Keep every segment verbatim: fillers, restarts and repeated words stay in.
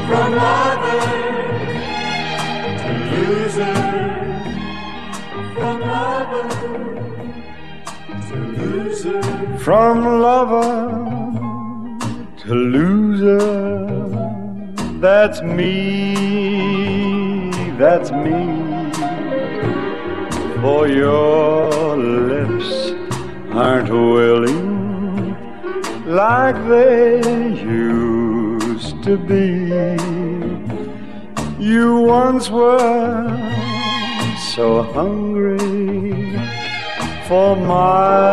From lover to loser, from lover to loser, from lover to loser. That's me, that's me. For your lips aren't willing like they used to be. You once were so hungry for my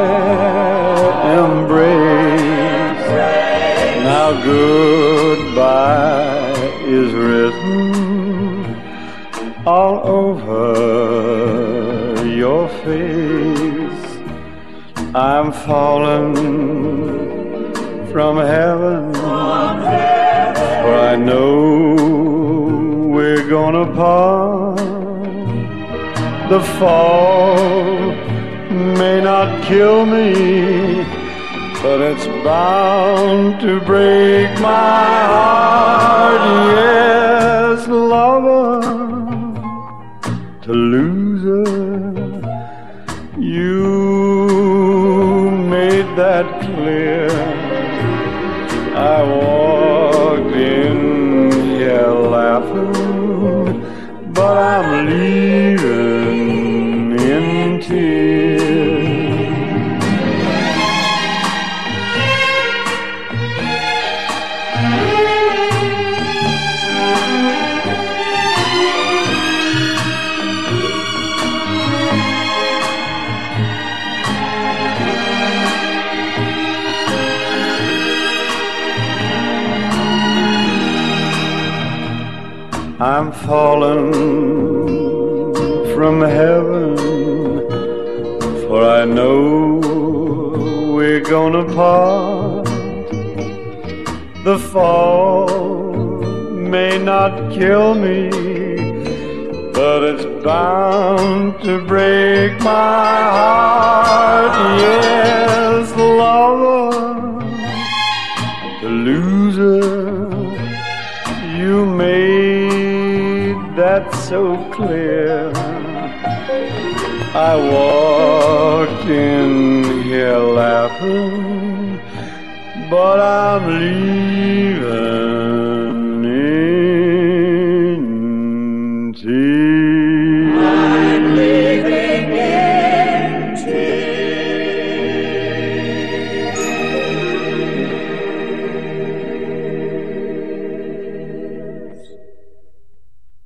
embrace. Now goodbye is written all over your face. I'm fallen from heaven, for I know we're gonna part. The fall may not kill me, but it's bound to break my heart. Yes, lover to loser, you made that clear. I walked in here laughing, but I'm leaving in tears. I'm fallen from heaven, for I know we're gonna part. The fall may not kill me, but it's bound to break my heart. Yes, lover, the loser, you made that so clear. I walked in here laughing, but I'm leaving